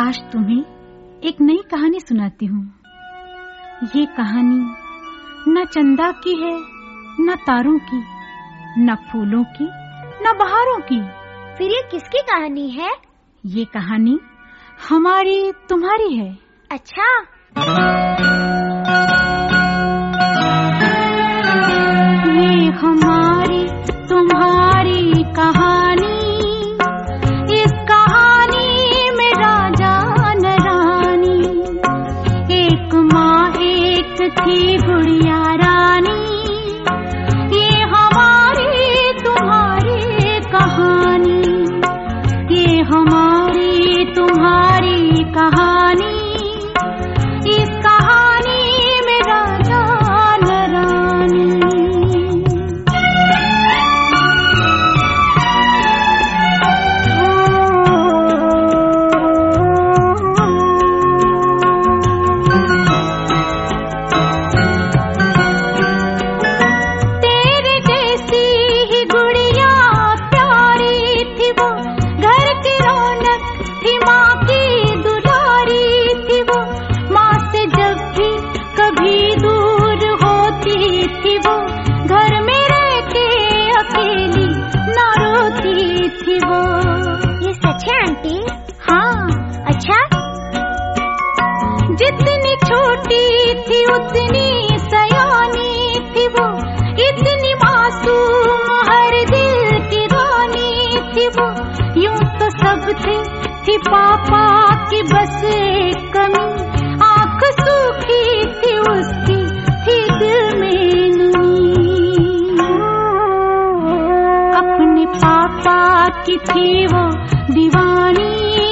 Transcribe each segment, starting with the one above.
आज तुम्हें एक नई कहानी सुनाती हूँ। ये कहानी न चंदा की है, न तारों की, न फूलों की, न बहारों की। फिर ये किसकी कहानी है? ये कहानी हमारी तुम्हारी है। अच्छा। ये हमारी तुम्हारी कहानी, इस कहानी में राजा न रानी, एक माँ एक थी गुड़िया रानी। ये हमारी तुम्हारी कहानी, ये हमारी तुम्हारी कहानी, इस कहानी में राजा न रानी। तेरे जैसी ही गुड़िया प्यारी थी वो, घर की रौनक थी, माँ की दुलारी थी वो। माँ से जब भी कभी दूर होती थी वो, घर में रह के अकेली ना रोती थी वो। ये सच है आंटी? हाँ, अच्छा। जितनी छोटी थी उतनी सयानी थी वो, इतनी मासूम हर दिल की रानी थी वो। यूं तो सब थी पापा की बस एक कमी, आँख सूखी थी उसकी, थी दिल में नमी। अपने पापा की थी वो दीवानी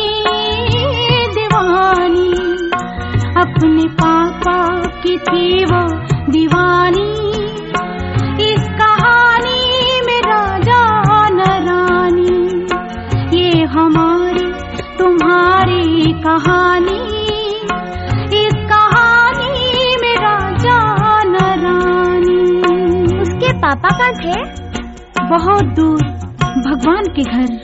दीवानी, अपने पापा की थी वो दीवानी। इस कहानी में राजा न रानी, ये हमारी तुम्हारी कहानी, इस कहानी में राजा न रानी। उसके पापा कहाँ थे? बहुत दूर भगवान के घर।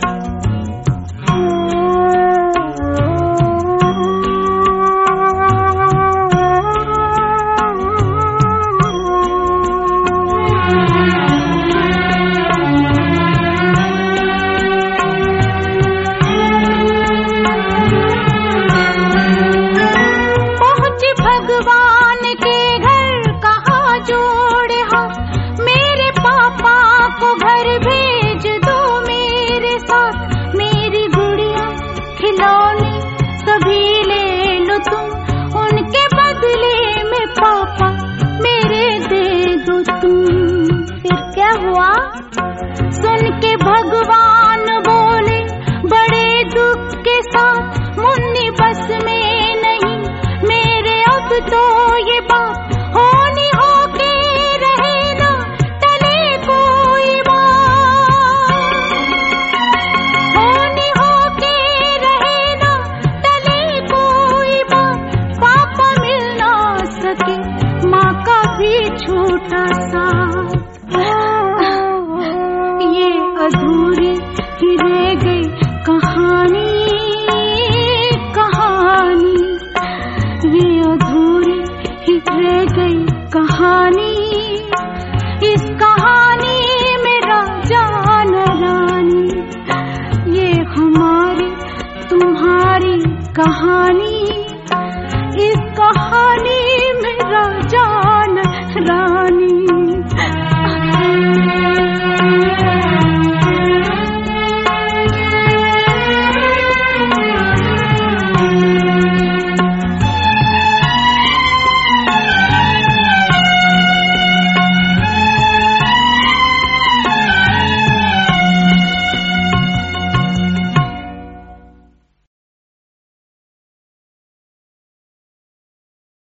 भगवान के घर कहाँ जोड़े हाथ, मेरे पापा को घर भेज दो मेरे साथ। मेरी गुड़िया खिलौने सभी ले लो तुम, उनके बदले में पापा मेरे दे दो तुम। फिर क्या हुआ? सुन के भगवान बोले बड़े दुख के साथ, मुन्नी बस में नहीं मेरे अब तो ये बात, होनी हो के रहे ना टले कोई बात, होनी हो के रहे ना टले कोई बात। पापा मिल ना सके, माँ का भी छोटा साथ, ये अधूरी ही रह गई कहानी कहानी, ये अधूरी ही रह गई कहानी। इस कहानी में राजा न रानी, ये हमारी तुम्हारी कहानी।